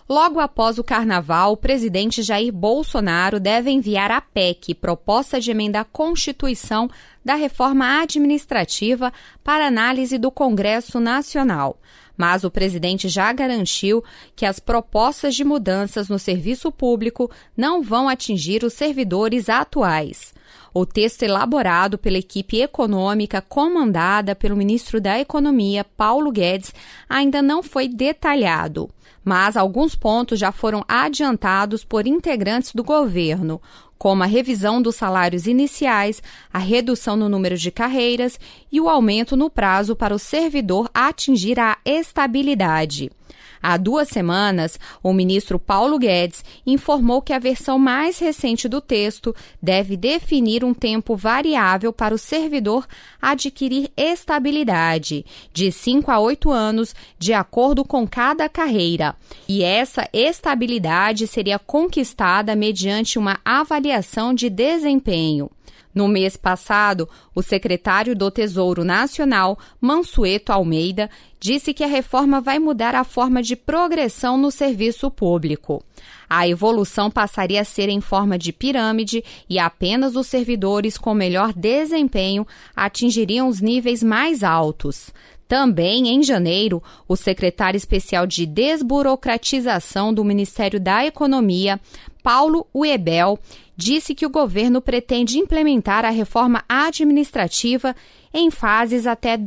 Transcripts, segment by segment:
Logo após o Carnaval, o presidente Jair Bolsonaro deve enviar a PEC, proposta de emenda à Constituição da reforma administrativa, para análise do Congresso Nacional. Mas o presidente já garantiu que as propostas de mudanças no serviço público não vão atingir os servidores atuais. O texto elaborado pela equipe econômica comandada pelo ministro da Economia, Paulo Guedes, ainda não foi detalhado. Mas alguns pontos já foram adiantados por integrantes do governo, como a revisão dos salários iniciais, a redução no número de carreiras e o aumento no prazo para o servidor atingir a estabilidade. Há 2 semanas, o ministro Paulo Guedes informou que a versão mais recente do texto deve definir um tempo variável para o servidor adquirir estabilidade, de 5 a 8 anos, de acordo com cada carreira. E essa estabilidade seria conquistada mediante uma avaliação de desempenho. No mês passado, o secretário do Tesouro Nacional, Mansueto Almeida, disse que a reforma vai mudar a forma de progressão no serviço público. A evolução passaria a ser em forma de pirâmide e apenas os servidores com melhor desempenho atingiriam os níveis mais altos. Também, em janeiro, o secretário especial de Desburocratização do Ministério da Economia, Paulo Uebel, disse que o governo pretende implementar a reforma administrativa em fases até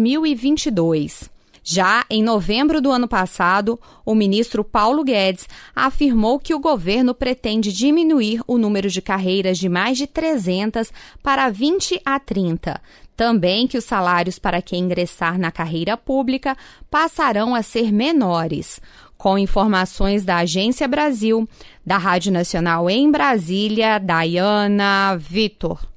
2022. Já em novembro do ano passado, o ministro Paulo Guedes afirmou que o governo pretende diminuir o número de carreiras de mais de 300 para 20 a 30. Também que os salários para quem ingressar na carreira pública passarão a ser menores. Com informações da Agência Brasil, da Rádio Nacional em Brasília, Dayana Vitor.